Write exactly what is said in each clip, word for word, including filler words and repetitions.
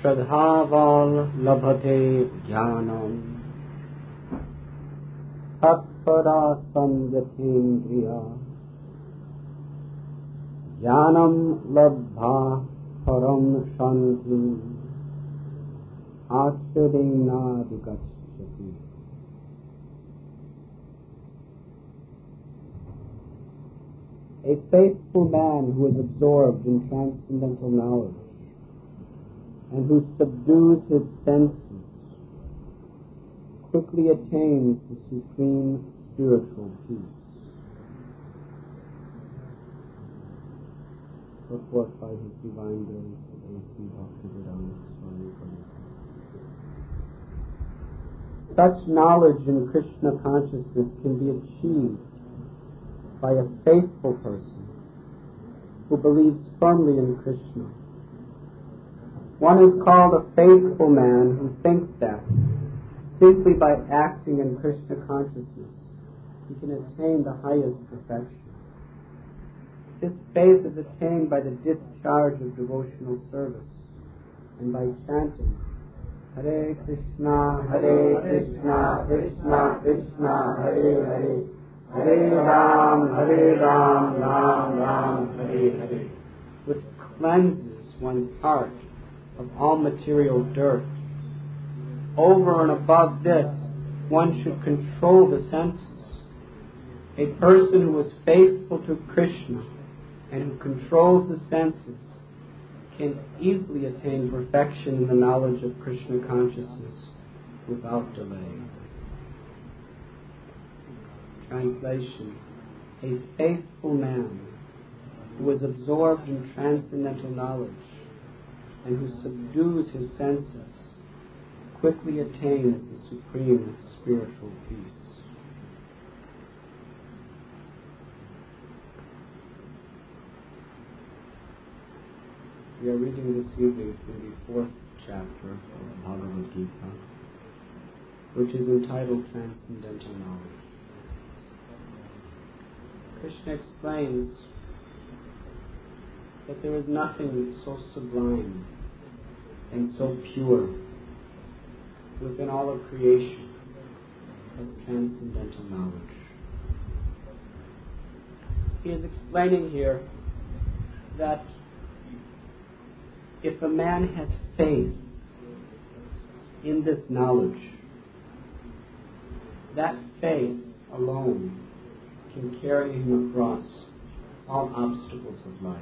Shradhaval labhate jnanam tatpara samyatendriya jnanam labha param shanti acharena digacchati. A faithful man who is absorbed in transcendental knowledge and who subdues his senses quickly attains the supreme spiritual peace. Put forth by His Divine Grace, A C Bhaktivedanta Swami Prabhupada. Such knowledge in Krishna consciousness can be achieved by a faithful person who believes firmly in Krishna. One is called a faithful man who thinks that simply by acting in Krishna consciousness he can attain the highest perfection. This faith is attained by the discharge of devotional service and by chanting Hare Krishna, Hare Krishna, Krishna Krishna, Hare Hare, Hare Ram, Hare Ram, Ram Ram, Hare Hare, which cleanses one's heart of all material dirt. Over and above this, one should control the senses. A person who is faithful to Krishna and who controls the senses can easily attain perfection in the knowledge of Krishna consciousness without delay. Translation: a faithful man who is absorbed in transcendental knowledge and who subdues his senses quickly attains the supreme spiritual peace. We are reading this evening from the fourth chapter of Bhagavad Gita, which is entitled Transcendental Knowledge. Krishna explains that there is nothing so sublime and so pure within all of creation as transcendental knowledge. He is explaining here that if a man has faith in this knowledge, that faith alone can carry him across all obstacles of life.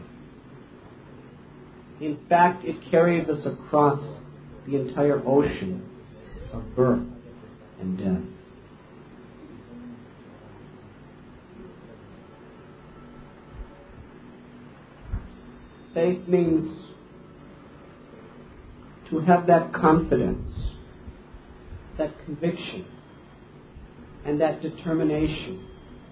In fact, it carries us across the entire ocean of birth and death. Faith means to have that confidence, that conviction, and that determination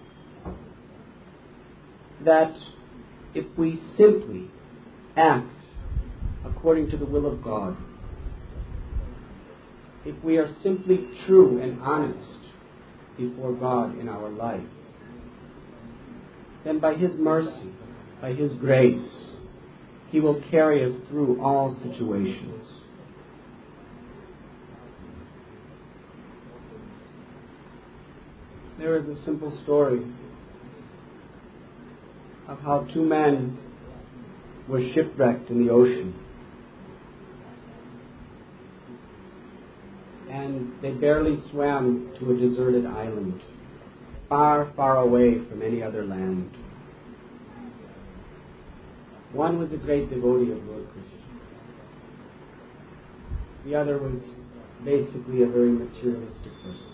that if we simply act according to the will of God, if we are simply true and honest before God in our life, then by His mercy, by His grace, He will carry us through all situations. There is a simple story of how two men were shipwrecked in the ocean. And they barely swam to a deserted island, far, far away from any other land. One was a great devotee of Lord Krishna. The other was basically a very materialistic person.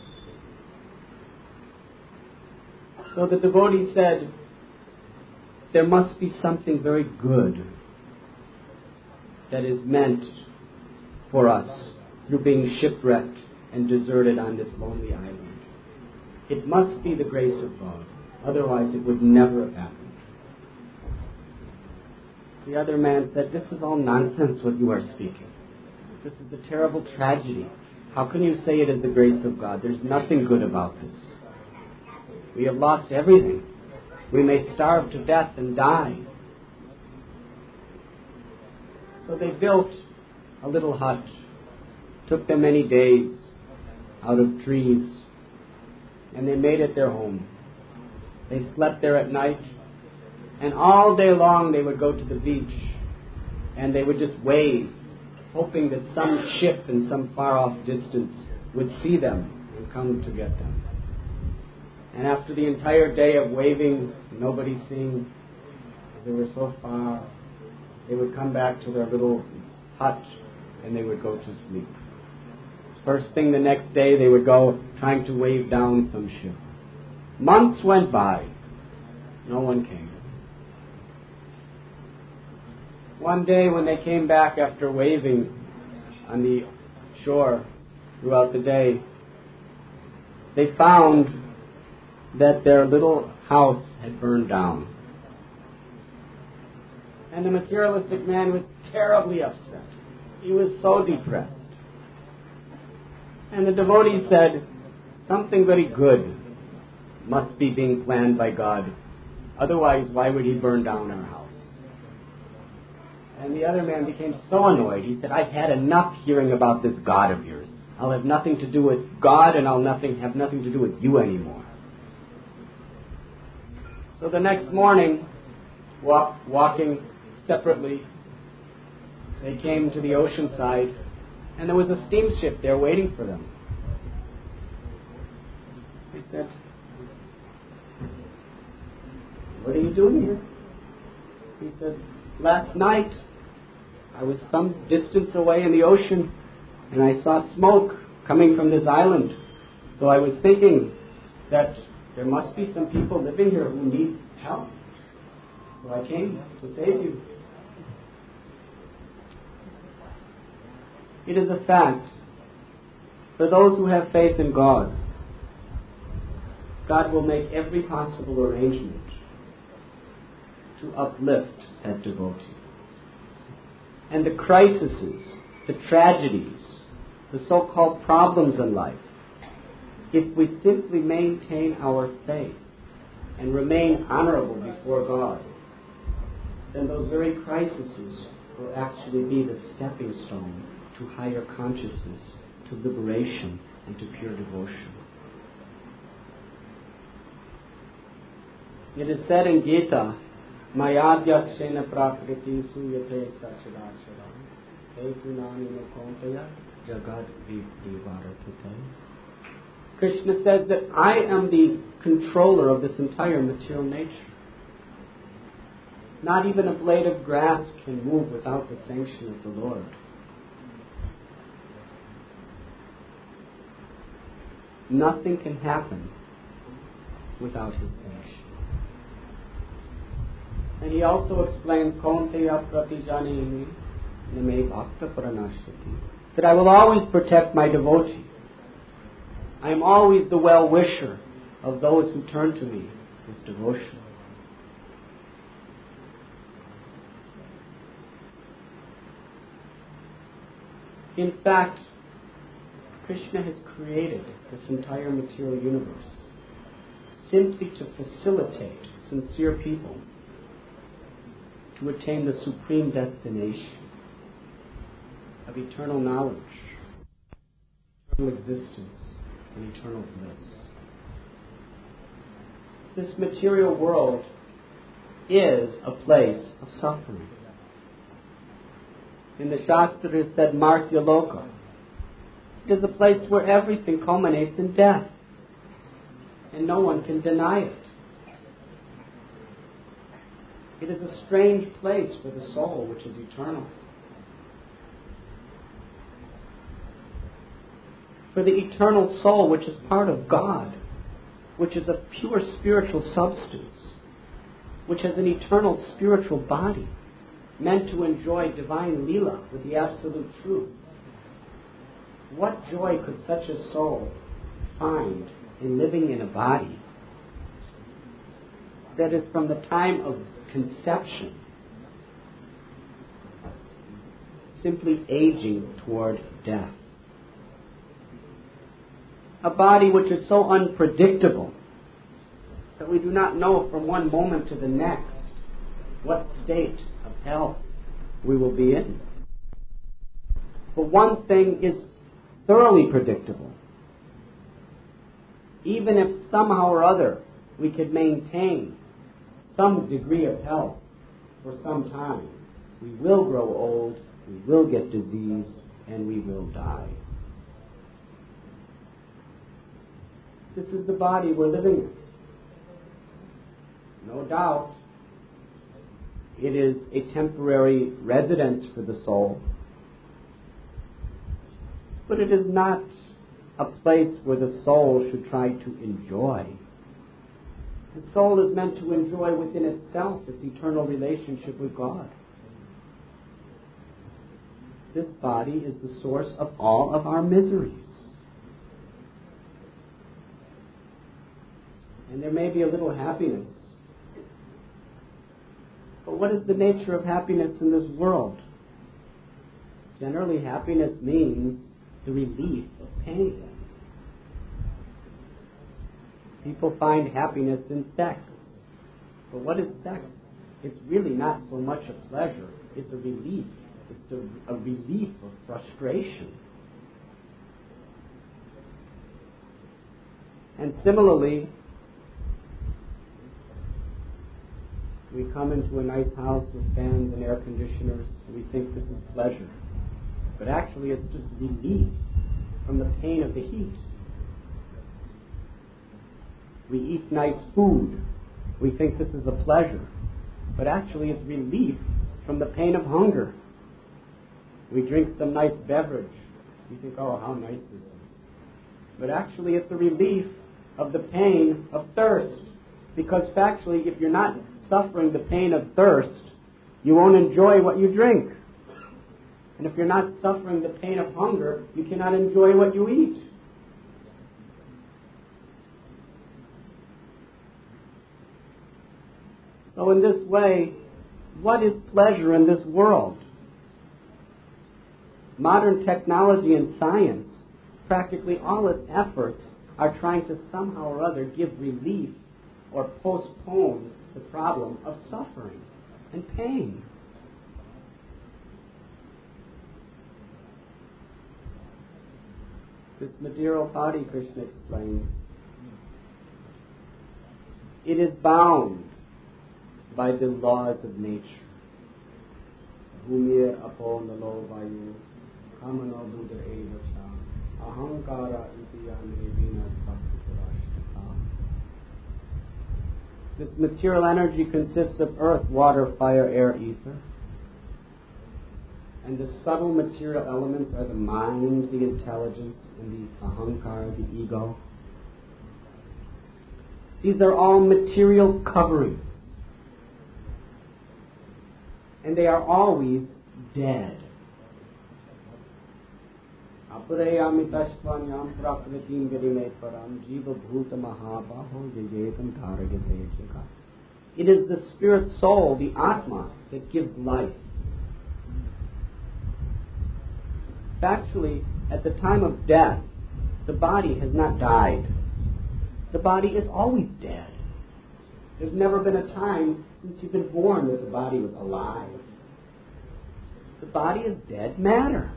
So the devotee said, there must be something very good that is meant for us through being shipwrecked and deserted on this lonely island. It must be the grace of God. Otherwise it would never have happened. The other man said, this is all nonsense what you are speaking. This is a terrible tragedy. How can you say it is the grace of God? There's nothing good about this. We have lost everything. We may starve to death and die. So they built a little hut. Took them many days out of trees, and they made it their home. They slept there at night, and all day long they would go to the beach, and they would just wave, hoping that some ship in some far-off distance would see them and come to get them. And after the entire day of waving, nobody seeing, they were so far, they would come back to their little hut and they would go to sleep. First thing the next day, they would go trying to wave down some ship. Months went by. No one came. One day when they came back after waving on the shore throughout the day, they found that their little house had burned down. And the materialistic man was terribly upset. He was so depressed. And the devotee said, something very good must be being planned by God. Otherwise, why would he burn down our house? And the other man became so annoyed. He said, I've had enough hearing about this God of yours. I'll have nothing to do with God, and I'll nothing have nothing to do with you anymore. So the next morning, walk, walking separately, they came to the ocean side, and there was a steamship there waiting for them. He said, what are you doing here? He said, last night I was some distance away in the ocean and I saw smoke coming from this island. So I was thinking that there must be some people living here who need help. So I came to save you. It is a fact, for those who have faith in God, God will make every possible arrangement to uplift that devotee. And the crises, the tragedies, the so-called problems in life, if we simply maintain our faith and remain honorable before God, then those very crises will actually be the stepping stone to higher consciousness, to liberation, and to pure devotion. It is said in Gita, Mayadhyakshena prakriti suyate sachidachara hetunani nokontaya jagad vivaratite. Krishna says that I am the controller of this entire material nature. Not even a blade of grass can move without the sanction of the Lord. Nothing can happen without His sanction. And he also explains, Kaunteya pratijanini name bhakta pranashyati, that I will always protect my devotee. I am always the well-wisher of those who turn to me with devotion. In fact, Krishna has created this entire material universe simply to facilitate sincere people to attain the supreme destination of eternal knowledge, eternal existence, and eternal bliss. This material world is a place of suffering. In the Shastra it is said, Martya Loka. It is a place where everything culminates in death, and no one can deny it. It is a strange place for the soul which is eternal. For the eternal soul which is part of God, which is a pure spiritual substance, which has an eternal spiritual body, meant to enjoy divine Leela with the absolute truth. What joy could such a soul find in living in a body that is from the time of conception simply aging toward death? A body which is so unpredictable that we do not know from one moment to the next what state of health we will be in. But one thing is thoroughly predictable. Even if somehow or other we could maintain some degree of health for some time, we will grow old, we will get disease, and we will die. This is the body we're living in. No doubt, it is a temporary residence for the soul, but it is not a place where the soul should try to enjoy. The soul is meant to enjoy within itself its eternal relationship with God. This body is the source of all of our miseries. And there may be a little happiness. But what is the nature of happiness in this world? Generally, happiness means the relief of pain. People find happiness in sex. But what is sex? It's really not so much a pleasure. It's a relief. It's a, a relief of frustration. And similarly, we come into a nice house with fans and air conditioners, and we think this is pleasure. But actually it's just relief from the pain of the heat. We eat nice food. We think this is a pleasure. But actually it's relief from the pain of hunger. We drink some nice beverage. We think, oh, how nice this is. But actually it's a relief of the pain of thirst. Because factually, if you're not suffering the pain of thirst, you won't enjoy what you drink. And if you're not suffering the pain of hunger, you cannot enjoy what you eat. So in this way, what is pleasure in this world? Modern technology and science, practically all its efforts are trying to somehow or other give relief or postpone the problem of suffering and pain. This material body, Krishna explains, it is bound by the laws of nature. Bhumir apo nalo vayu kamano buddha evacha ahankara itiyane vina bhakti. This material energy consists of earth, water, fire, air, ether. And the subtle material elements are the mind, the intelligence, and the ahankara, the ego. These are all material coverings. And they are always dead. It is the spirit soul, the Atma, that gives life. Factually, at the time of death, the body has not died. The body is always dead. There's never been a time since you've been born that the body was alive. The body is dead matter.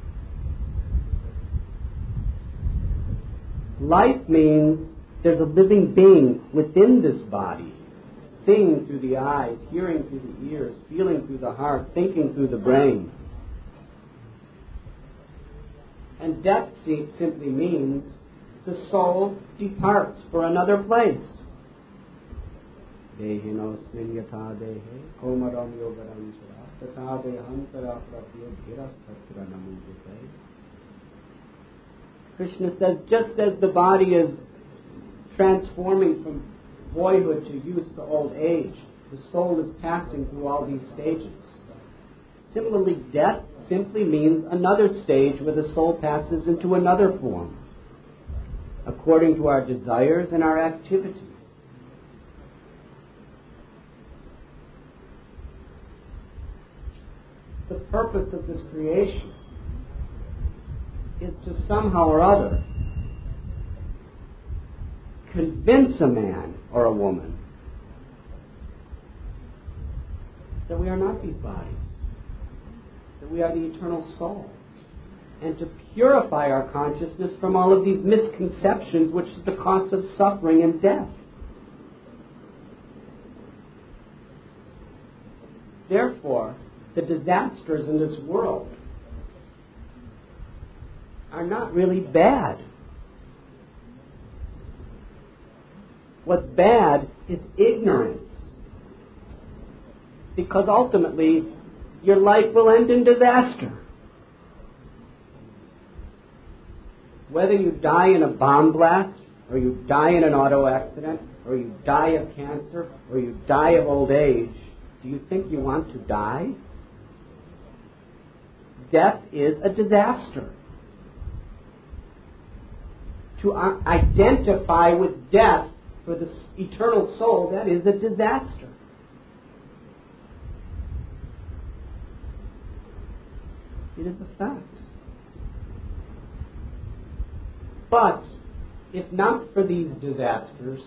Life means there's a living being within this body, seeing through the eyes, hearing through the ears, feeling through the heart, thinking through the brain. And death simply means the soul departs for another place. This Krishna says, just as the body is transforming from boyhood to youth to old age, the soul is passing through all these stages. Similarly, death simply means another stage where the soul passes into another form, according to our desires and our activities. The purpose of this creation is to somehow or other convince a man or a woman that we are not these bodies, that we are the eternal soul. and to purify our consciousness from all of these misconceptions, which is the cause of suffering and death. Therefore, the disasters in this world are not really bad. What's bad is ignorance. Because ultimately, your life will end in disaster. Whether you die in a bomb blast, or you die in an auto accident, or you die of cancer, or you die of old age, do you think you want to die? Death is a disaster. To uh, identify with death for the eternal soul, that is a disaster. It is a fact. But if not for these disasters,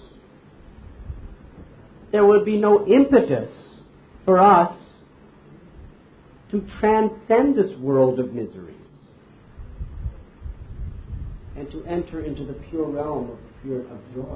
there would be no impetus for us to transcend this world of miseries and to enter into the pure realm of pure of joy.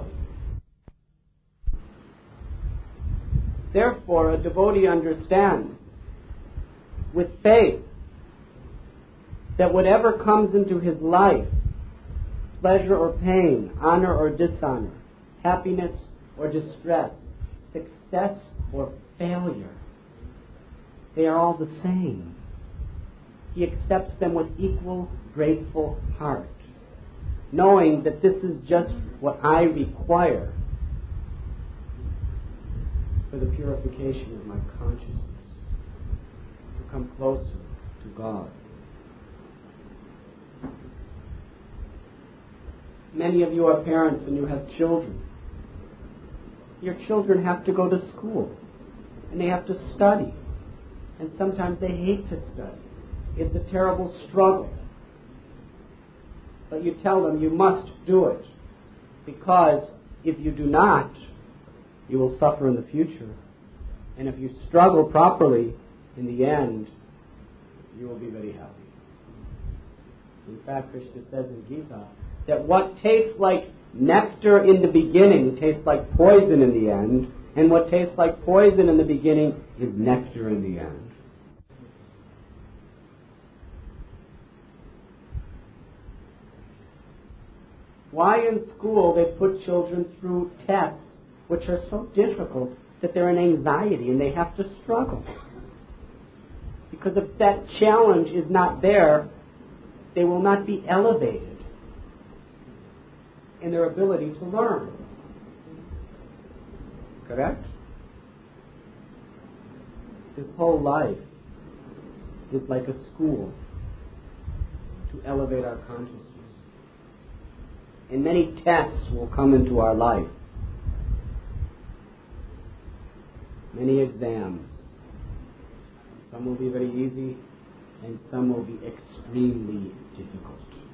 Therefore, a devotee understands with faith that whatever comes into his life, pleasure or pain, honor or dishonor, happiness or distress, success or failure, they are all the same. He accepts them with equal grateful heart, knowing that this is just what I require for the purification of my consciousness, to come closer to God. Many of you are parents and you have children. Your children have to go to school and they have to study. And sometimes they hate to study. It's a terrible struggle. But you tell them you must do it, because if you do not, you will suffer in the future. And if you struggle properly, in the end, you will be very happy. In fact, Krishna says in Gita that what tastes like nectar in the beginning tastes like poison in the end, and what tastes like poison in the beginning is nectar in the end. Why in school they put children through tests which are so difficult that they're in anxiety and they have to struggle? Because if that challenge is not there, they will not be elevated in their ability to learn. Correct? This whole life is like a school to elevate our consciousness. And many tests will come into our life. Many exams. Some will be very easy, and some will be extremely difficult.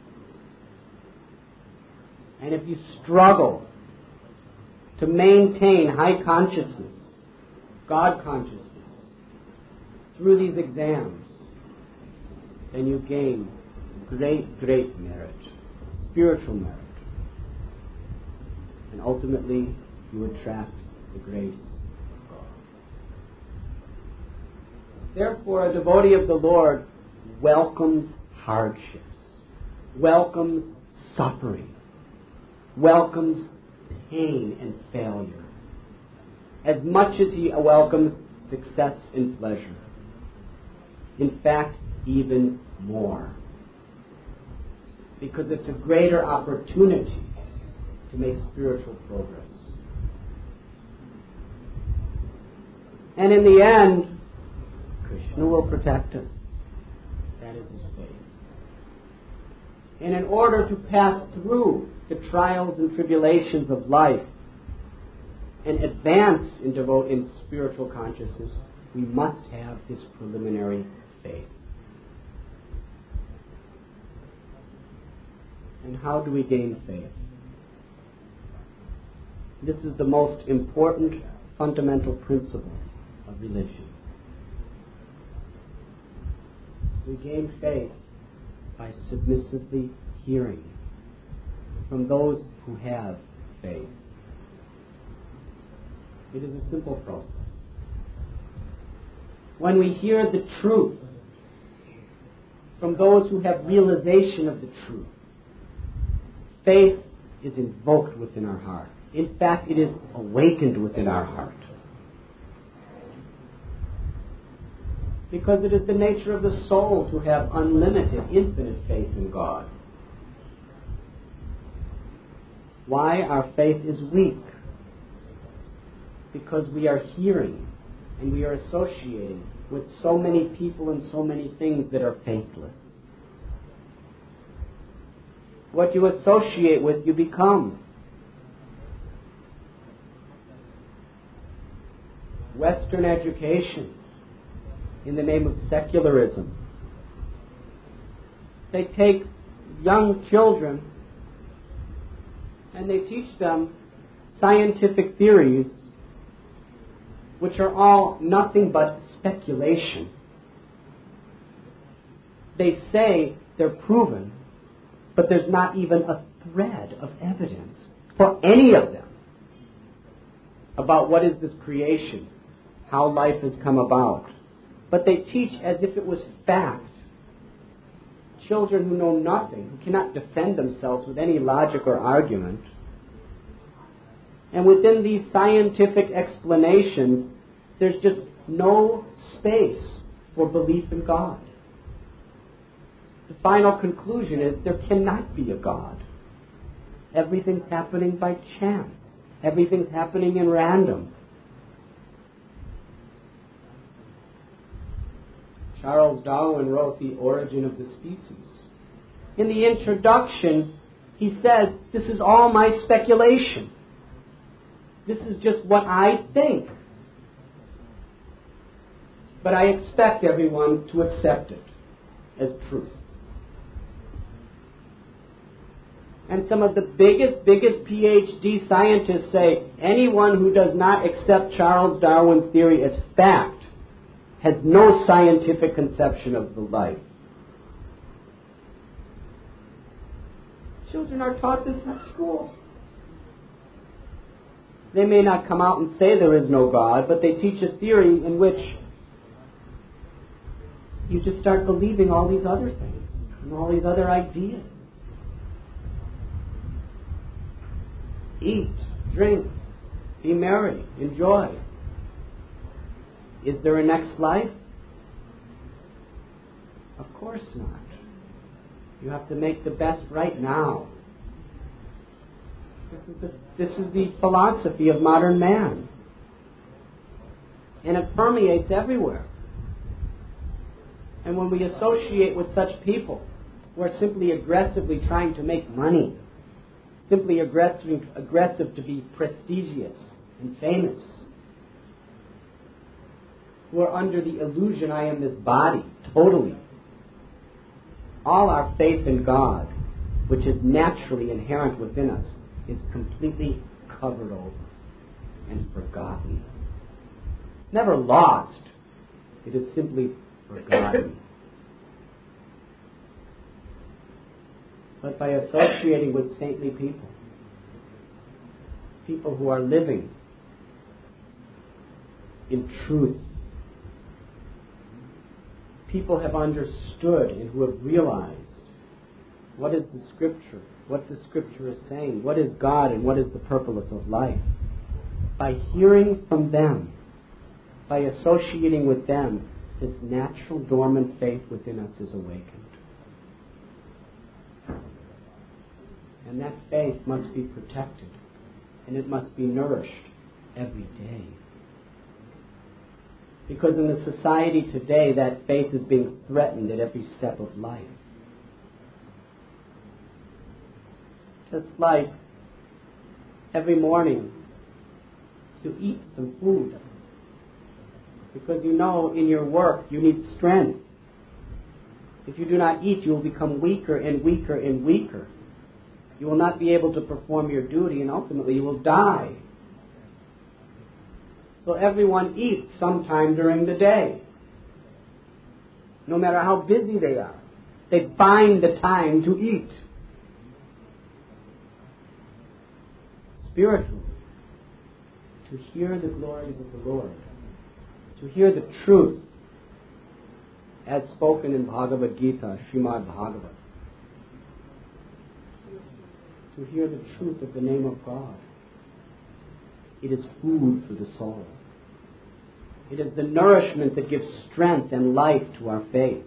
And if you struggle to maintain high consciousness, God consciousness, through these exams, then you gain great, great merit, spiritual merit. And ultimately, you attract the grace of God. Therefore, a devotee of the Lord welcomes hardships, welcomes suffering, welcomes pain and failure, as much as he welcomes success and pleasure. In fact, even more. Because it's a greater opportunity to make spiritual progress. And in the end, Krishna will protect us. That is his faith. And in order to pass through the trials and tribulations of life and advance in, devote, in spiritual consciousness, we must have this preliminary faith. And how do we gain faith? This is the most important fundamental principle of religion. We gain faith by submissively hearing from those who have faith. It is a simple process. When we hear the truth from those who have realization of the truth, faith is invoked within our heart. In fact, it is awakened within our heart. Because it is the nature of the soul to have unlimited, infinite faith in God. Why our faith is weak? Because we are hearing and we are associating with so many people and so many things that are faithless. What you associate with, you become. Western education, in the name of secularism, they take young children and they teach them scientific theories which are all nothing but speculation. They say they're proven, but there's not even a thread of evidence for any of them about what is this creation, how life has come about. But they teach as if it was fact. Children who know nothing, who cannot defend themselves with any logic or argument. And within these scientific explanations, there's just no space for belief in God. The final conclusion is there cannot be a God. Everything's happening by chance. Everything's happening in random. Charles Darwin wrote The Origin of the Species. In the introduction, he says, this is all my speculation. This is just what I think. But I expect everyone to accept it as truth. And some of the biggest, biggest P H D scientists say anyone who does not accept Charles Darwin's theory as fact has no scientific conception of the life. Children are taught this in school. They may not come out and say there is no God, but they teach a theory in which you just start believing all these other things and all these other ideas. Eat, drink, be merry, enjoy. Is there a next life? Of course not. You have to make the best right now. This is the, this is the philosophy of modern man. And it permeates everywhere. And when we associate with such people who are simply aggressively trying to make money, simply aggressive, aggressive to be prestigious and famous, who are under the illusion I am this body, totally. All our faith in God, which is naturally inherent within us, is completely covered over and forgotten. Never lost. It is simply forgotten. But by associating with saintly people, people who are living in truth, people have understood and who have realized what is the Scripture, what the Scripture is saying, what is God and what is the purpose of life. By hearing from them, by associating with them, this natural dormant faith within us is awakened. And that faith must be protected, and it must be nourished every day. Because in the society today, that faith is being threatened at every step of life. Just like every morning you eat some food. Because you know in your work you need strength. If you do not eat, you will become weaker and weaker and weaker. You will not be able to perform your duty, and ultimately you will die. So everyone eats sometime during the day, no matter how busy they are. They find the time to eat. Spiritually, to hear the glories of the Lord, to hear the truth as spoken in Bhagavad Gita, Srimad Bhagavat, to hear the truth of the name of God. It is food for the soul. It is the nourishment that gives strength and life to our faith.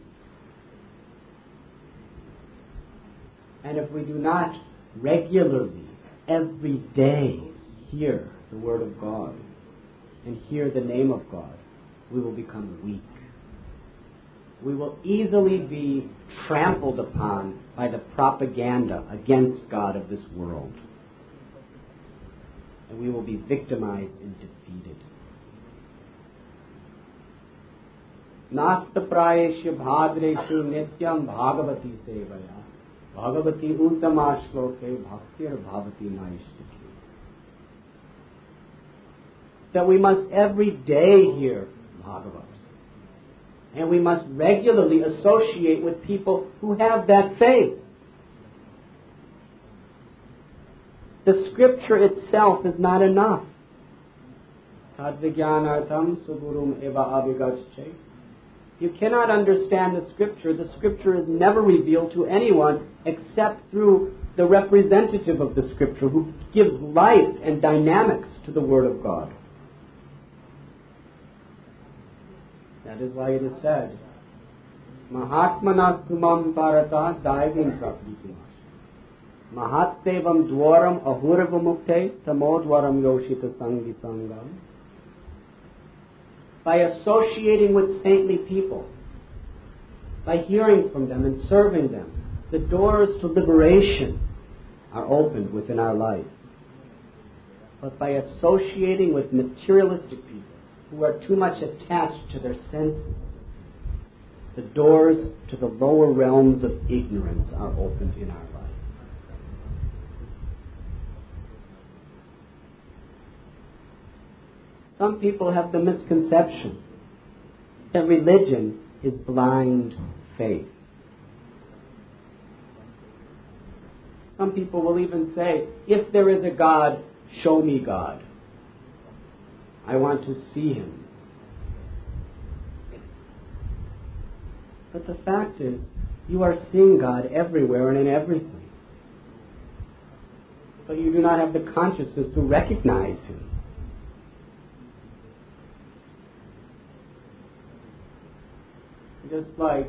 And if we do not regularly, every day, hear the Word of God and hear the name of God, we will become weak. We will easily be trampled upon by the propaganda against God of this world. And we will be victimized and defeated. Nasta prayeshu bhadreshu nityam bhagavati sevaya bhagavati uttama shloke bhaktir bhavati naishtaki. That we must every day hear Bhagavat. And we must regularly associate with people who have that faith. The scripture itself is not enough. Tadvijnanartham sugurum eva avigacche. You cannot understand the scripture. The scripture is never revealed to anyone except through the representative of the scripture who gives life and dynamics to the Word of God. That is why it is said, Mahatmanastumam parata daivim prakritimas. Mahatsevam dwaram ahurvamukte tamodwaram yoshita sangi sangam. By associating with saintly people, by hearing from them and serving them, the doors to liberation are opened within our life. But by associating with materialistic people who are too much attached to their senses, the doors to the lower realms of ignorance are opened in our life. Some people have the misconception that religion is blind faith. Some people will even say, if there is a God, show me God. I want to see Him. But the fact is, you are seeing God everywhere and in everything. But you do not have the consciousness to recognize Him. Just like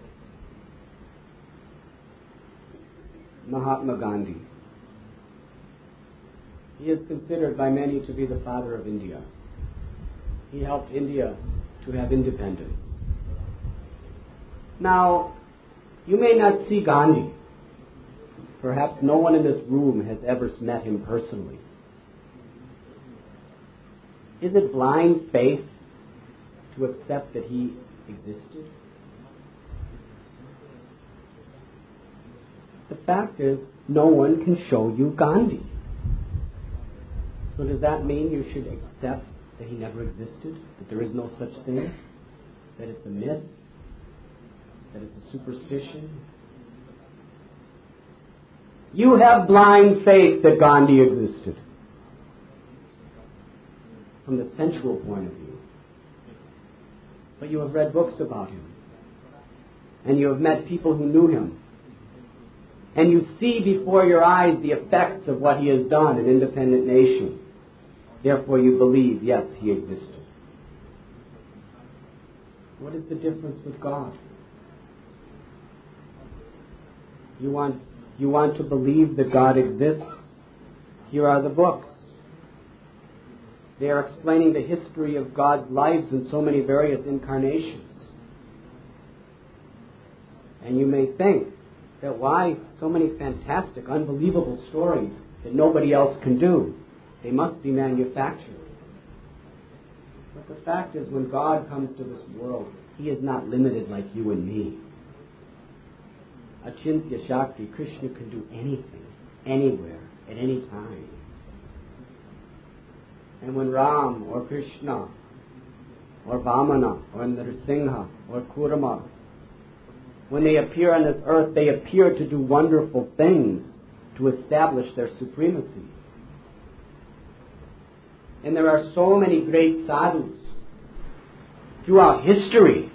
Mahatma Gandhi. He is considered by many to be the father of India. He helped India to have independence. Now, you may not see Gandhi. Perhaps no one in this room has ever met him personally. Is it blind faith to accept that he existed? The fact is, no one can show you Gandhi. So does that mean you should accept that he never existed? That there is no such thing? That it's a myth? That it's a superstition? You have blind faith that Gandhi existed from the sensual point of view. But you have read books about him. And you have met people who knew him. And you see before your eyes the effects of what he has done in independent nation. Therefore you believe, yes, he existed. What is the difference with God? You want, you want to believe that God exists? Here are the books. They are explaining the history of God's lives in so many various incarnations. And you may think that why so many fantastic, unbelievable stories that nobody else can do? They must be manufactured. But the fact is, when God comes to this world, He is not limited like you and me. Achintya Shakti, Krishna can do anything, anywhere, at any time. And when Ram or Krishna or Vamana or Nrsimha or Kurama when they appear on this earth, they appear to do wonderful things to establish their supremacy. And there are so many great sadhus throughout history.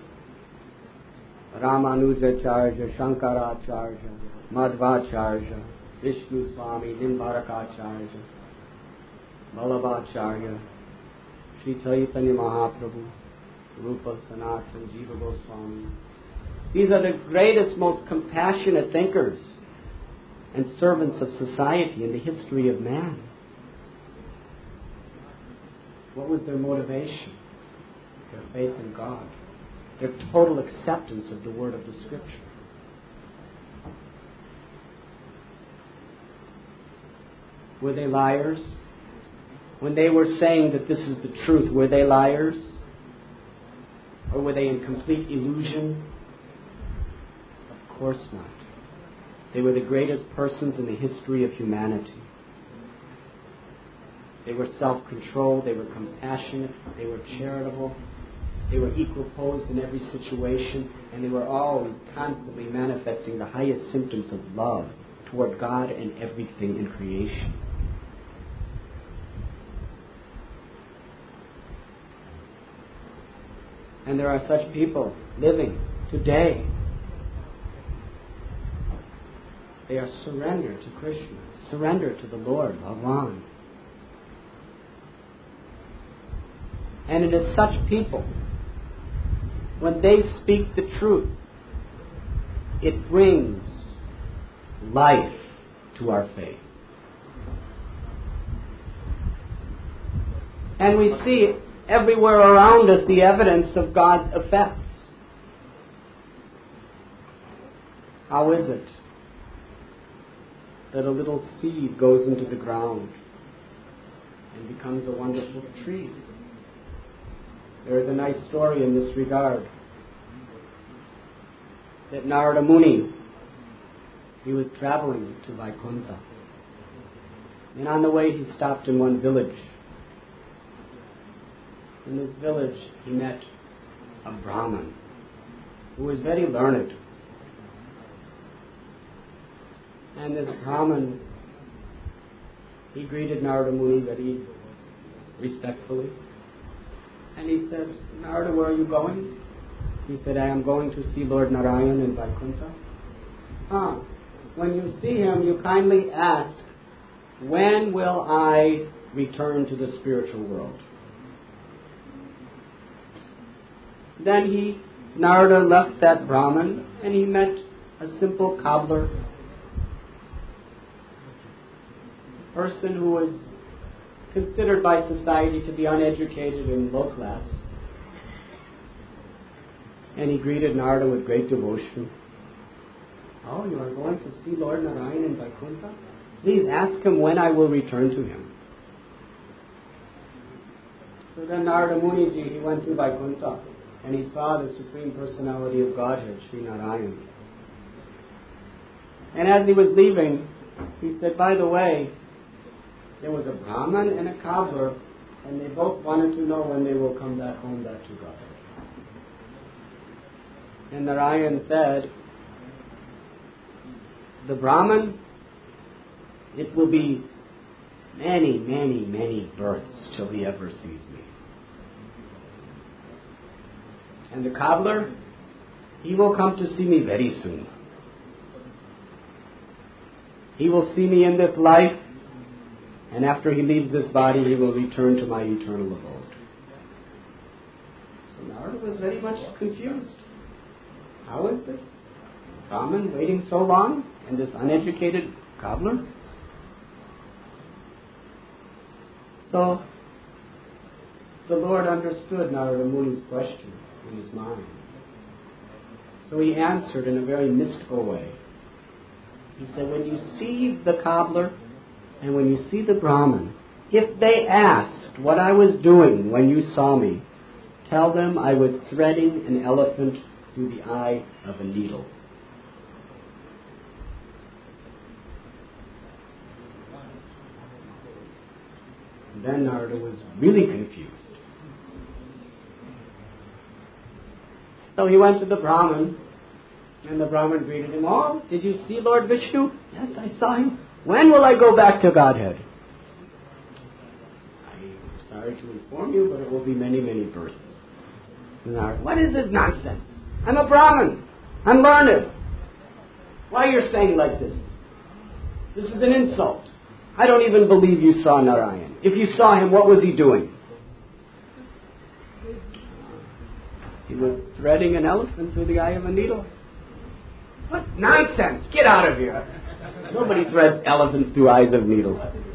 Ramanujacharya, Shankaracharya, Madhvacharya, Vishnu Swami, Nimbarakacharya, Vallabhacharya, Sri Chaitanya Mahaprabhu, Rupa Sanatana, Jiva Goswami. These are the greatest, most compassionate thinkers and servants of society in the history of man. What was their motivation? Their faith in God. Their total acceptance of the word of the Scripture. Were they liars? When they were saying that this is the truth, were they liars? Or were they in complete illusion? Of course not. They were the greatest persons in the history of humanity. They were self-controlled, they were compassionate, they were charitable, they were equiposed in every situation, and they were always constantly manifesting the highest symptoms of love toward God and everything in creation. And there are such people living today. They are surrendered to Krishna, surrendered to the Lord, Bhagavan. And it is such people, when they speak the truth, it brings life to our faith. And we see everywhere around us the evidence of God's effects. How is it that a little seed goes into the ground and becomes a wonderful tree? There is a nice story in this regard. That Narada Muni, he was traveling to Vaikuntha. And on the way he stopped in one village. In this village he met a Brahmin who was very learned. And this Brahmin, he greeted Narada Muni very respectfully. And he said, Narada, where are you going? He said, I am going to see Lord Narayan in Vaikuntha. Ah, when you see him, you kindly ask, when will I return to the spiritual world? Then he, Narada, left that Brahmin and he met a simple cobbler, a person who was considered by society to be uneducated and low class. And he greeted Narada with great devotion. Oh, you are going to see Lord Narayan in Vaikuntha? Please ask him when I will return to him. So then Narada Muniji, he went to Vaikuntha and he saw the Supreme Personality of Godhead, Sri Narayan. And as he was leaving, he said, by the way, there was a Brahmin and a cobbler, and they both wanted to know when they will come back home back to God. And Narayan said, the Brahmin, it will be many, many, many births till he ever sees me. And the cobbler, he will come to see me very soon. He will see me in this life, and after he leaves this body, he will return to my eternal abode. So Narada was very much confused. How is this? Brahmin waiting so long, and this uneducated cobbler? So the Lord understood Narada Muni's question in his mind. So he answered in a very mystical way. He said, when you see the cobbler and when you see the Brahmin, if they asked what I was doing when you saw me, tell them I was threading an elephant through the eye of a needle. And then Narada was really confused. So he went to the Brahmin And the Brahmin greeted him, "Oh, did you see Lord Vishnu?" "Yes, I saw him." "When will I go back to Godhead?" "I'm sorry to inform you, but it will be many, many births." And Narada, "What is this nonsense? I'm a Brahmin. I'm learned. Why are you saying like this? This is an insult. I don't even believe you saw Narayan. If you saw him, what was he doing?" "He was threading an elephant through the eye of a needle." "What nonsense! Get out of here. Nobody threads elephants through eyes of needles."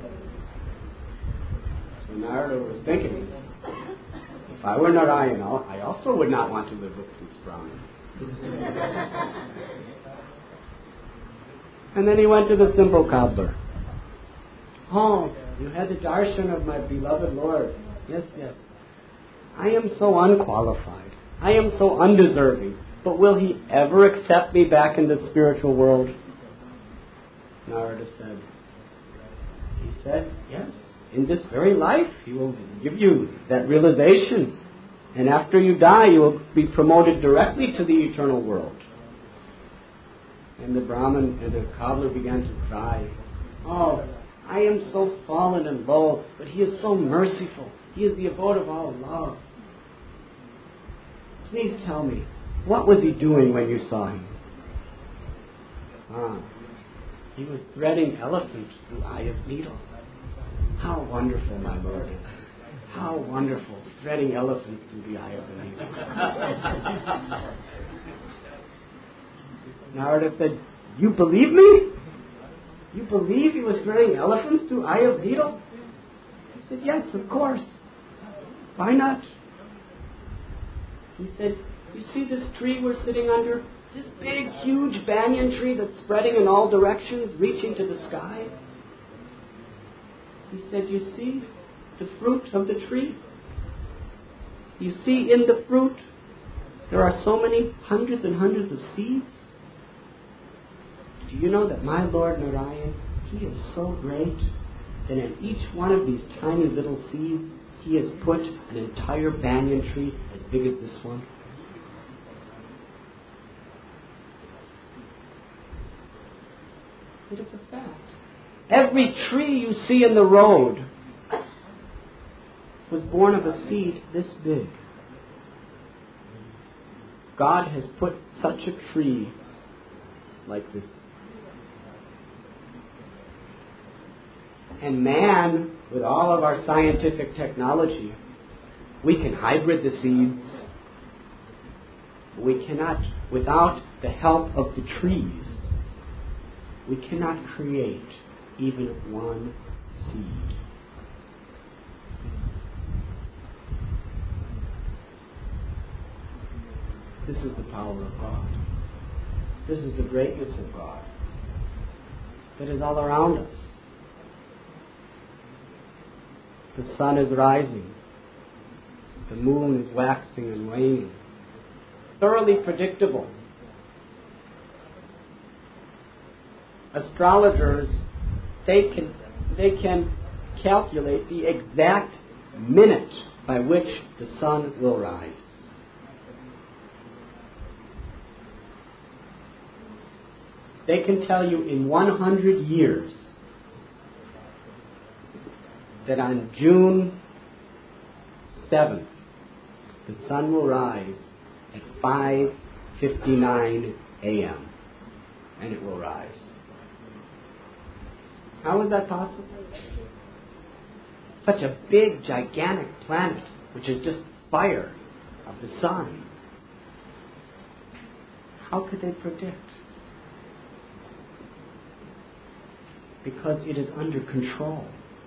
So Narada was thinking, if I were Narayan, I also would not want to live with this Brahmin. And then he went to the simple cobbler. "Oh, you had the darshan of my beloved Lord." "Yes, yes. I am so unqualified. I am so undeserving. But will he ever accept me back in the spiritual world?" Narada said, he said, "Yes, in this very life he will give you that realization. And after you die, you will be promoted directly to the eternal world." And the Brahmin and the cobbler began to cry, "Oh, I am so fallen and low, but he is so merciful. He is the abode of all love. Please tell me, what was he doing when you saw him?" "Ah, he was threading elephants through eye of needle." "How wonderful my Lord is. How wonderful, threading elephants through the eye of a needle." Narada said, "You believe me? You believe he was threading elephants through eye of needle?" He said, "Yes, of course. Why not?" He said, "You see this tree we're sitting under? This big, huge banyan tree that's spreading in all directions, reaching to the sky?" He said, "You see the fruit of the tree? You see in the fruit there are so many hundreds and hundreds of seeds? Do you know that my Lord Narayan, he is so great that in each one of these tiny little seeds he has put an entire banyan tree as big as this one?" It is a fact. Every tree you see in the road was born of a seed this big. God has put such a tree like this. And man, with all of our scientific technology, we can hybrid the seeds. We cannot, without the help of the trees, we cannot create even one seed. This is the power of God. This is the greatness of God that is all around us. The sun is rising. The moon is waxing and waning. Thoroughly predictable. Astrologers, they can, they can calculate the exact minute by which the sun will rise. They can tell you in one hundred years that on June seventh, the sun will rise at five fifty-nine a.m. and it will rise. How is that possible? Such a big, gigantic planet, which is just fire of the sun. How could they predict? Because it is under control.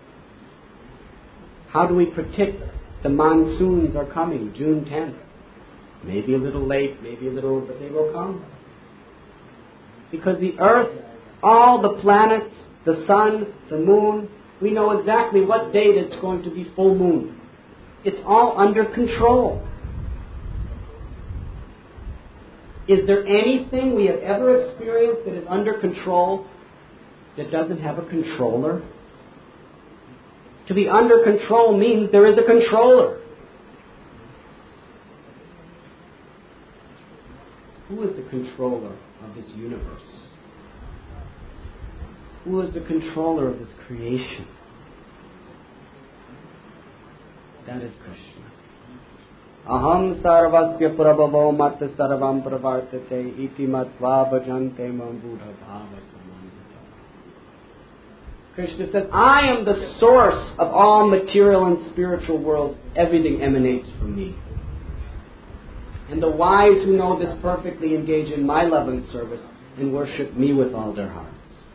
How do we predict the monsoons are coming, June tenth? Maybe a little late, maybe a little, but they will come. Because the earth, all the planets, the sun, the moon, we know exactly what date it's going to be full moon. It's all under control. Is there anything we have ever experienced that is under control that doesn't have a controller? To be under control means there is a controller. Who is the controller of this universe? Who is the controller of this creation? That is Krishna. Aham sarvasya prabhavo mat sarvam pravartate iti matva bhajante mam buddha bhava samandita. Krishna says, I am the source of all material and spiritual worlds. Everything emanates from me. And the wise who know this perfectly engage in my love and service and worship me with all their hearts.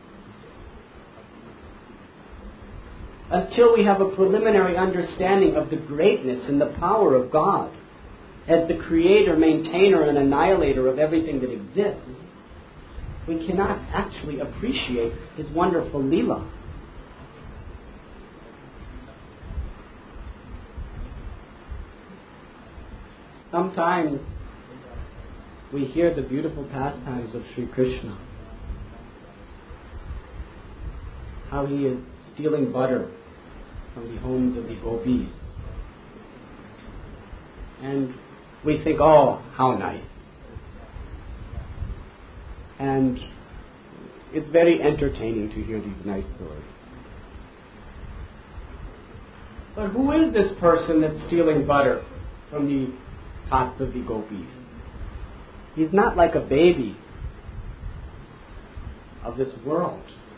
Until we have a preliminary understanding of the greatness and the power of God as the creator, maintainer, and annihilator of everything that exists, we cannot actually appreciate his wonderful Leela. Sometimes we hear the beautiful pastimes of Sri Krishna. How he is stealing butter from the homes of the gopis. And we think, oh, how nice. And it's very entertaining to hear these nice stories. But who is this person that's stealing butter from the pots of the gopis? He's not like a baby of this world.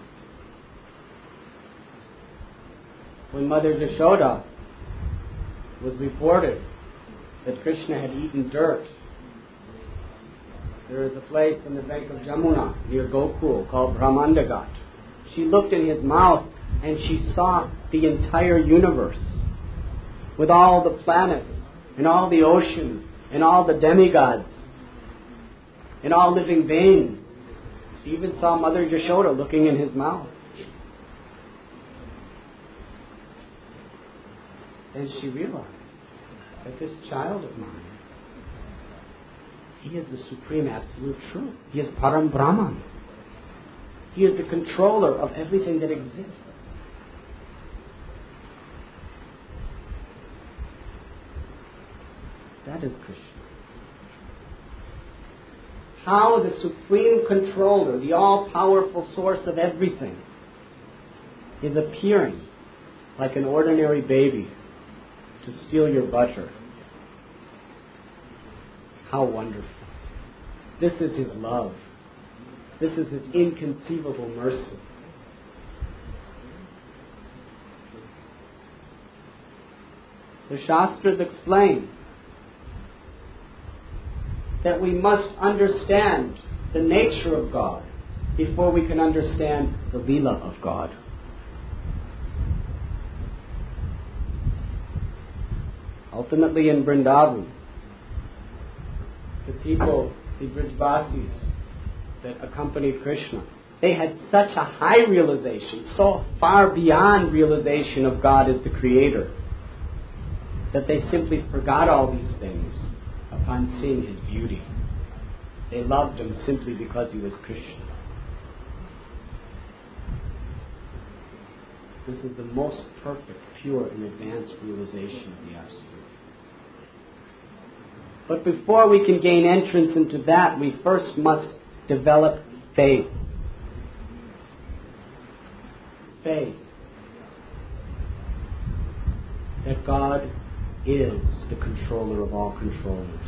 When Mother Yashoda was reported that Krishna had eaten dirt, there is a place on the bank of Jamuna near Gokul called Brahmandagat. She looked in his mouth and she saw the entire universe with all the planets and all the oceans and all the demigods and all living beings. She even saw Mother Yashoda looking in his mouth. And she realized that this child of mine, he is the supreme absolute truth. He is Param Brahman. He is the controller of everything that exists. That is Krishna. How the supreme controller, the all-powerful source of everything, is appearing like an ordinary baby to steal your butter. How wonderful. This is his love. This is his inconceivable mercy. The Shastras explain that we must understand the nature of God before we can understand the Leela of God. Ultimately in Vrindavan, the people, the Brijvasis that accompanied Krishna, they had such a high realization, so far beyond realization of God as the Creator, that they simply forgot all these things upon seeing his beauty. They loved him simply because he was Krishna. This is the most perfect, pure, and advanced realization of the Absolute. But before we can gain entrance into that, we first must develop faith. Faith that God is the controller of all controllers.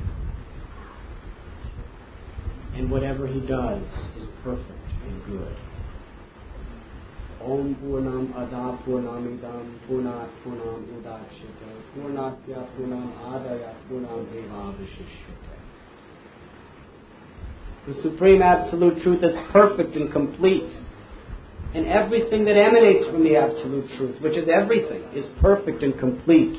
And whatever he does is perfect and good. Om Purnam Ada Purnamidam Purnat Purnam Udachyate Purnasya Purnam Adaya Purnam Evavashishyate. The Supreme Absolute Truth is perfect and complete. And everything that emanates from the Absolute Truth, which is everything, is perfect and complete.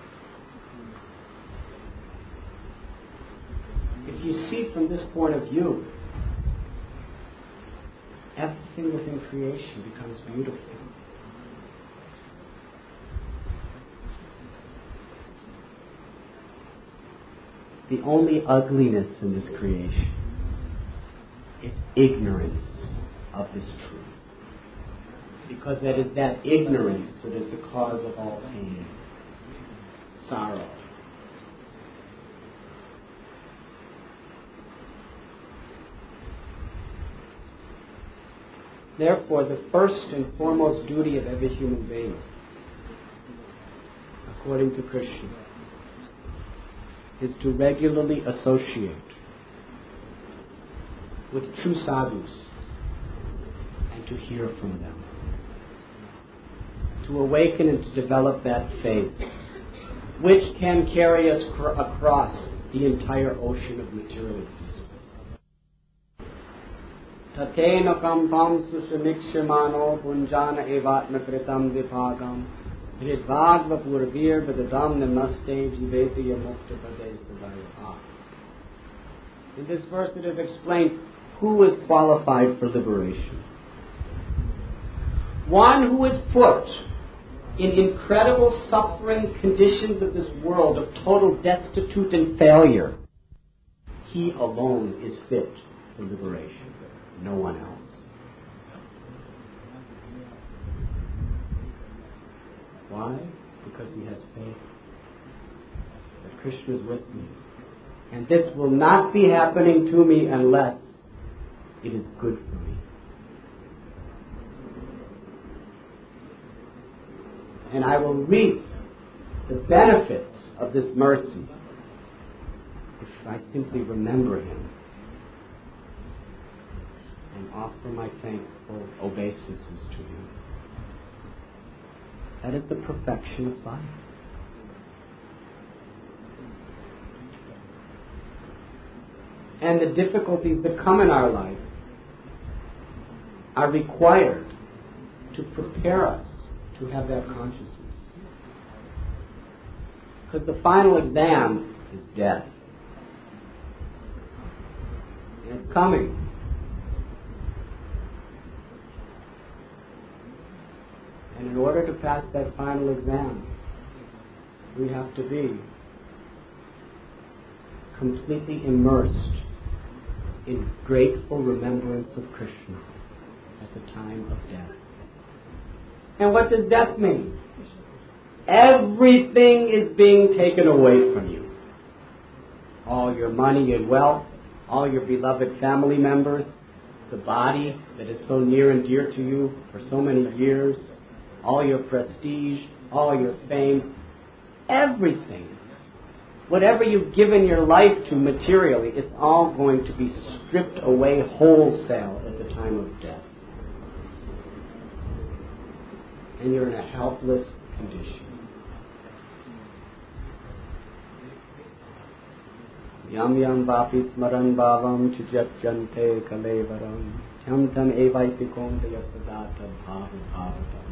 If you see from this point of view, everything within creation becomes beautiful. The only ugliness in this creation is ignorance of this truth. Because that is that ignorance that is the cause of all pain, sorrow. Therefore, the first and foremost duty of every human being, according to Krishna, is to regularly associate with true sadhus and to hear from them, to awaken and to develop that faith which can carry us cr- across the entire ocean of material existence. Tatena kampam susamikshmano punjana evatma kritam vipagam hridvagva purvir vidadam namaste jiveti yamukta padesavaya. In this verse it is explained who is qualified for liberation. One who is put in incredible suffering conditions of this world of total destitute and failure. He alone is fit for liberation. No one else. Why? Because he has faith that Krishna is with me. And this will not be happening to me unless it is good for me. And I will reap the benefits of this mercy if I simply remember him and offer my thankful obeisances to him. That is the perfection of life. And the difficulties that come in our life are required to prepare us to have that consciousness. Because the final exam is death. And it's coming. And in order to pass that final exam, we have to be completely immersed in grateful remembrance of Krishna at the time of death. And what does death mean? Everything is being taken away from you. All your money and wealth, all your beloved family members, the body that is so near and dear to you for so many years, all your prestige, all your fame, everything. Whatever you've given your life to materially, it's all going to be stripped away wholesale at the time of death. And you're in a helpless condition. Yam yam vapi smaran bhavam chujat jante kalevaram cham tam evaitikon yasadata bhava bhavatam.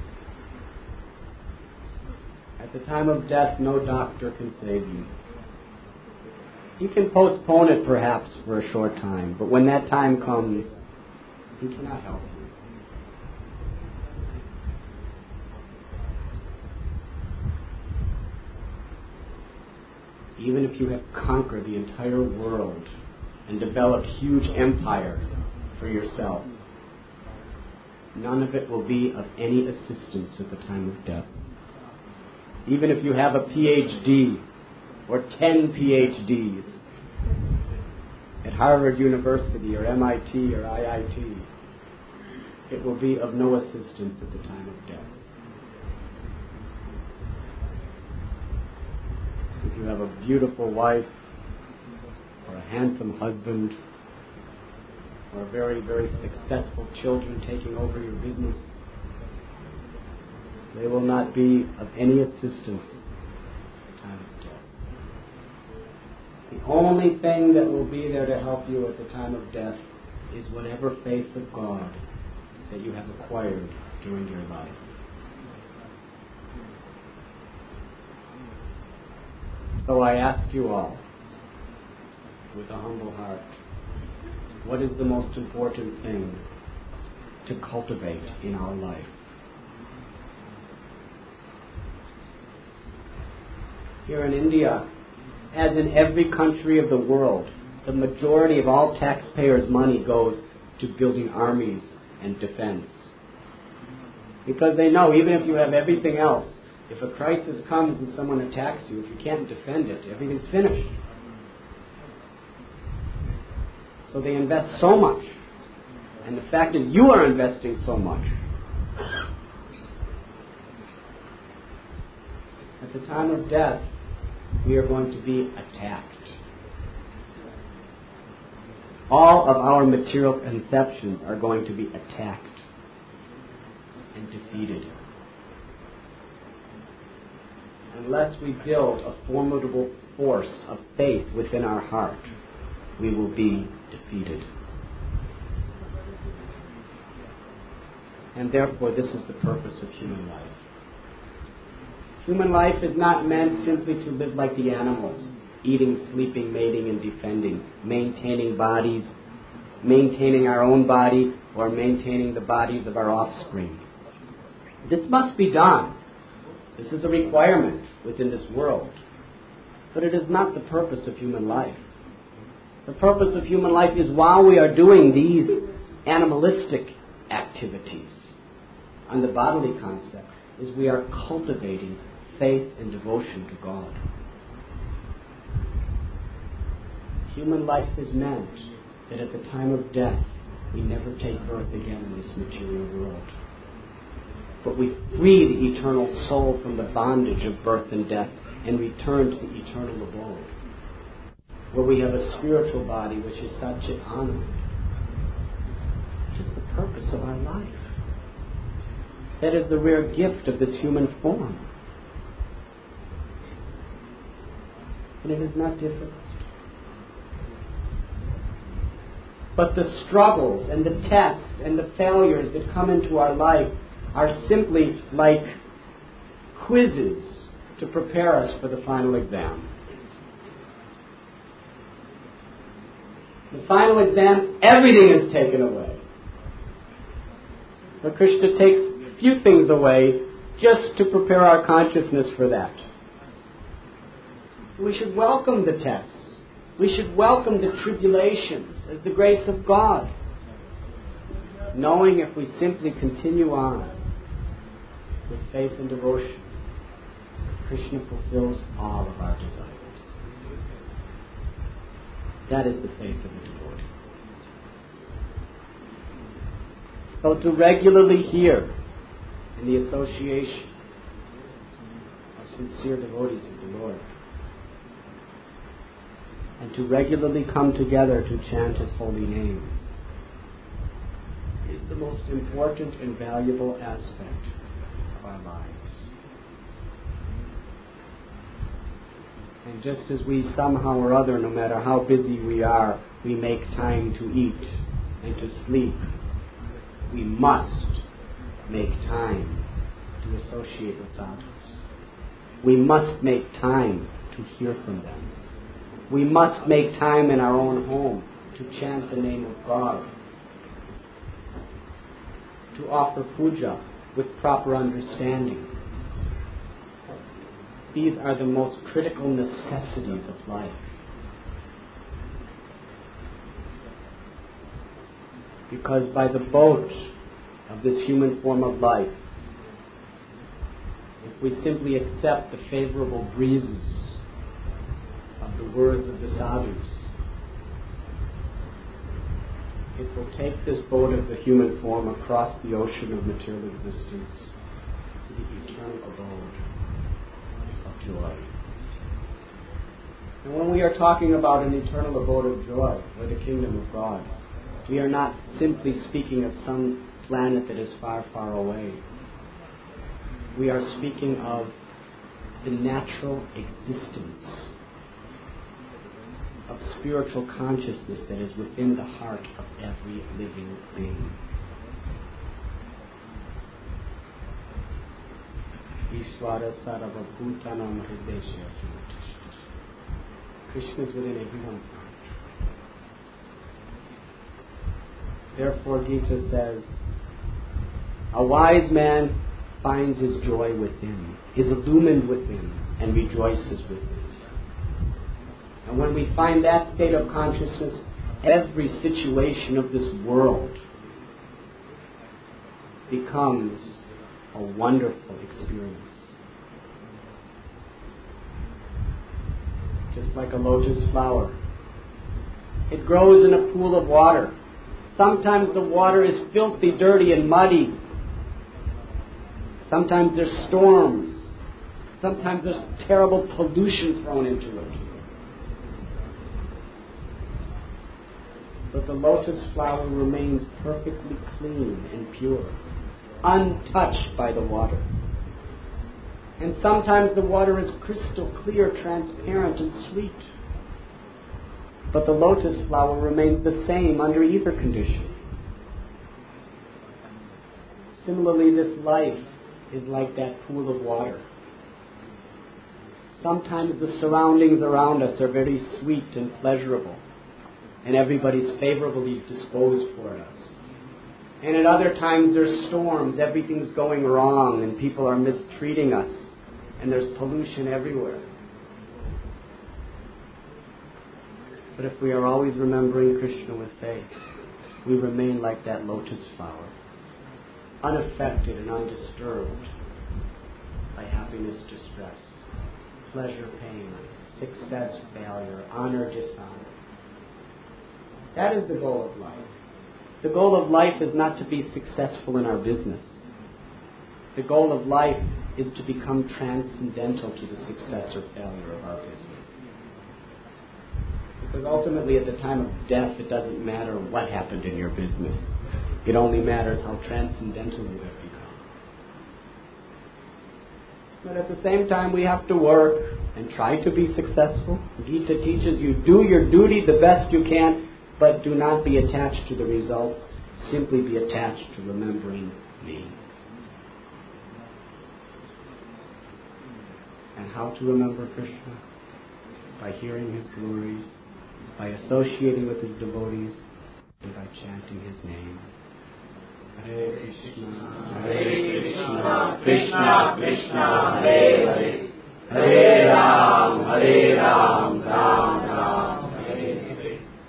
At the time of death, no doctor can save you. He can postpone it perhaps for a short time, but when that time comes, he cannot help you. Even if you have conquered the entire world and developed huge empire for yourself, none of it will be of any assistance at the time of death. Even if you have a P H D or ten P H Ds at Harvard University or M I T or I I T, it will be of no assistance at the time of death. If you have a beautiful wife or a handsome husband or very, very successful children taking over your business, they will not be of any assistance at the time of death. The only thing that will be there to help you at the time of death is whatever faith of God that you have acquired during your life. So I ask you all, with a humble heart, what is the most important thing to cultivate in our life? Here in India, as in every country of the world, the majority of all taxpayers' money goes to building armies and defense. Because they know, even if you have everything else, if a crisis comes and someone attacks you, if you can't defend it, everything's finished. So they invest so much And the fact is, you are investing so much. At the time of death, we are going to be attacked. All of our material conceptions are going to be attacked and defeated. Unless we build a formidable force of faith within our heart, we will be defeated. And therefore, this is the purpose of human life. Human life is not meant simply to live like the animals, eating, sleeping, mating, and defending, maintaining bodies, maintaining our own body, or maintaining the bodies of our offspring. This must be done. This is a requirement within this world. But it is not the purpose of human life. The purpose of human life is while we are doing these animalistic activities on the bodily concept, is we are cultivating faith and devotion to God. Human life is meant that at the time of death, we never take birth again in this material world. But we free the eternal soul from the bondage of birth and death and return to the eternal abode, where we have a spiritual body which is Satchit Anand. It is the purpose of our life. That is the rare gift of this human form. And it is not difficult. But the struggles and the tests and the failures that come into our life are simply like quizzes to prepare us for the final exam. The final exam, everything is taken away. But Krishna takes a few things away just to prepare our consciousness for that. So we should welcome the tests. We should welcome the tribulations as the grace of God, knowing if we simply continue on with faith and devotion, Krishna fulfills all of our desires. That is the faith of a devotee. So to regularly hear in the association of sincere devotees of the Lord, and to regularly come together to chant His holy names, is the most important and valuable aspect of our lives. And just as we somehow or other, no matter how busy we are, we make time to eat and to sleep, we must make time to associate with sadhus. We must make time to hear from them. We must make time in our own home to chant the name of God, to offer puja with proper understanding. These are the most critical necessities of life. Because by the boat of this human form of life, if we simply accept the favorable breezes of the words of the sadhus, it will take this boat of the human form across the ocean of material existence to the eternal abode of joy. And when we are talking about an eternal abode of joy, or the kingdom of God, we are not simply speaking of some planet that is far, far away. We are speaking of the natural existence of spiritual consciousness that is within the heart of every living being. Ishvara Sarvabhutanam Hridesha. Krishna is within everyone's heart. Therefore, Gita says, a wise man finds his joy within, is illumined within, and rejoices within. And when we find that state of consciousness, every situation of this world becomes a wonderful experience. Just like a lotus flower. It grows in a pool of water. Sometimes the water is filthy, dirty, and muddy. Sometimes there's storms. Sometimes there's terrible pollution thrown into it. But the lotus flower remains perfectly clean and pure, untouched by the water. And sometimes the water is crystal clear, transparent, and sweet. But the lotus flower remains the same under either condition. Similarly, this life is like that pool of water. Sometimes the surroundings around us are very sweet and pleasurable, and everybody's favorably disposed toward us. And at other times there's storms, everything's going wrong, and people are mistreating us, and there's pollution everywhere. But if we are always remembering Krishna with faith, we remain like that lotus flower, unaffected and undisturbed by happiness, distress, pleasure, pain, success, failure, honor, dishonor. That is the goal of life. The goal of life is not to be successful in our business. The goal of life is to become transcendental to the success or failure of our business. Because ultimately at the time of death, it doesn't matter what happened in your business. It only matters how transcendental you have become. But at the same time, we have to work and try to be successful. Gita teaches you, do your duty the best you can, but do not be attached to the results. Simply be attached to remembering me. And how to remember Krishna? By hearing his glories, by associating with his devotees, and by chanting his name. Hare Krishna, Hare Krishna, Krishna Krishna, Hare Hare, Hare Ram, Hare Ram, Ram Ram, Hare Hare.